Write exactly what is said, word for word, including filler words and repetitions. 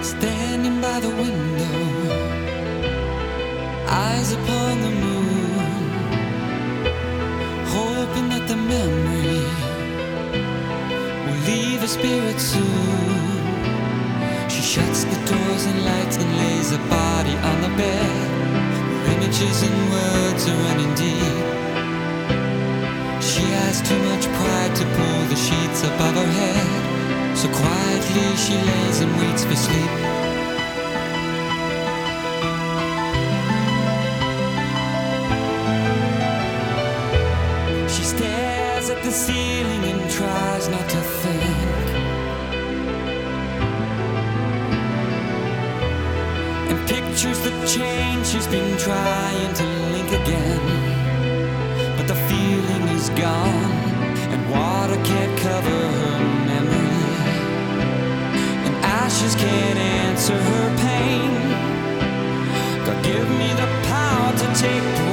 Standing by the window, eyes upon the moon, hoping that the memory will leave her spirit soon. She shuts the doors and lights and lays her body on the bed, where images and words are running deep. She has too much pride to pull the sheets above her head, so quietly she lays and waits for sleep. She stares at the ceiling and tries not to think, and pictures the change she's been trying to link again. But the feeling is gone, and water can't cover her memory, and ashes can't answer her pain. God, give me the power to take